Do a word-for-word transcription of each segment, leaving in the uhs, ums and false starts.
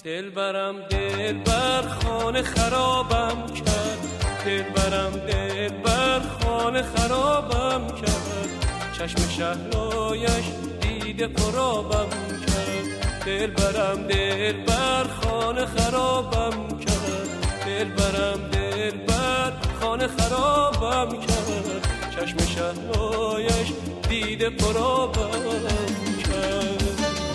دلبرم دلبر خانه خرابم کرد، دلبرم دلبر خانه خرابم کرد، چشم شهلایش دیده پرابم کرد. دلبرم دلبر خانه خرابم کرد، دلبرم دلبر خانه خرابم کرد، چشم شهلایش دیده پرابم کرد.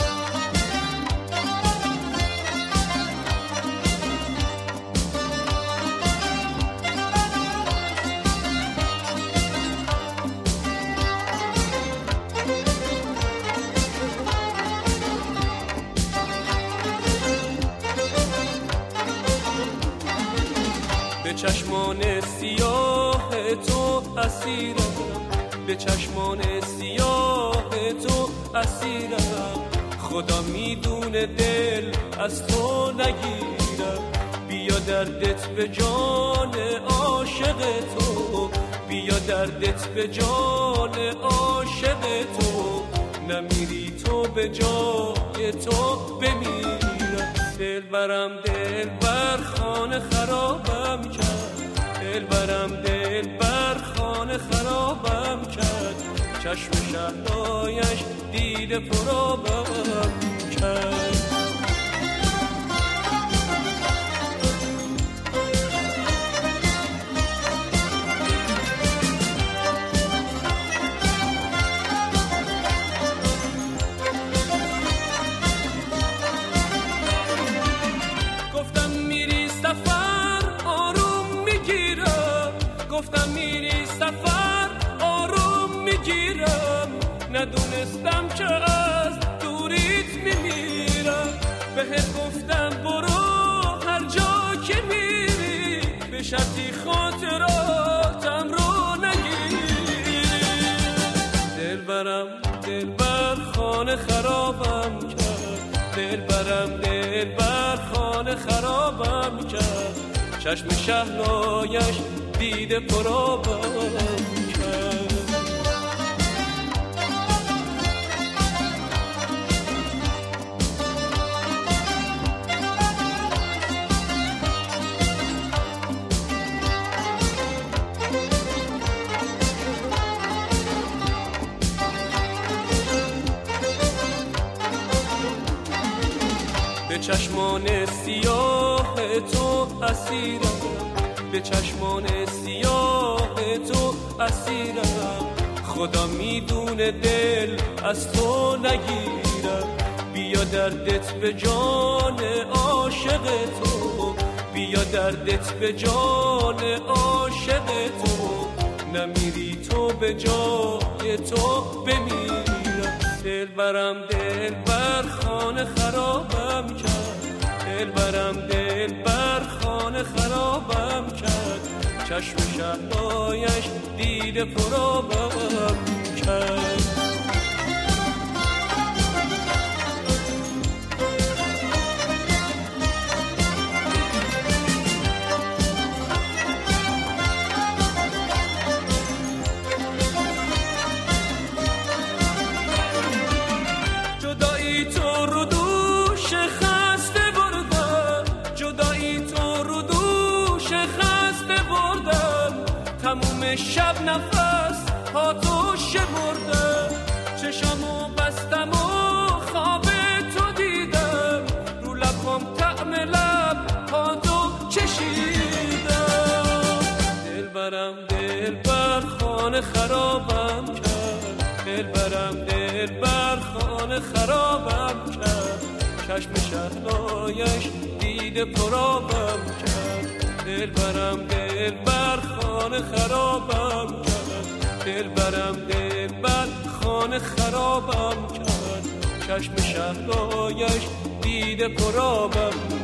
به چشمان سیاه تو اسیرم، به چشمان سیاه تو اسیرم، خدا میدونه دل از تو نگیرم. بیا دردت به جان عاشق تو، بیا دردت به جان عاشق تو، نمیری تو به جای تو بمیرم. دلبرم دلبر خانه خرابم کرد، دلبرم دلبر خانه خرابم کرد، چشم شهلایش دیده پرابم کرد. گفتم میری سفر آروم میگیرم، ندونستم که از دوریت میمیرم. بهت گفتم برو هر جا که میری، به شرطی خاطراتم رو نگیری. دلبرم دلبر خانه خرابم کرد، دلبرم دلبر خانه خرابم کرد، چشم شهلایش دیده پرابم کرد. به چشمان سیاه تو اسیرم، به چشمان سیاه تو اسیرم، خدا میدونه دل از تو نگیرم. بیا دردت به جان عاشق تو، بیا دردت به جان عاشق تو، نمیری تو به جای تو بمیرم. دلبرم دلبر خانه خرابم کرد، دلبرم دلبر خانه خرابم کرد، چشم شهلایش دیده پرابم کرد. جدایی تو رو دوش خسته بردم، جدایی تو رو دوش خسته بردم، تموم شب نفس ها تو شمردم، چشمو بستم و خواب تو دیدم، رو لبم طعم لب ها تو چشیدم. دلبرم دلبر خانه خرابم کرد، دلبرم دلبر خانه خرابم کرد، چشم شهلایش دیده پرابم کرد. دلبرم دلبر خانه خرابم کرد، دلبرم دلبر خانه خرابم کرد، چشم شهلایش دیده پرابم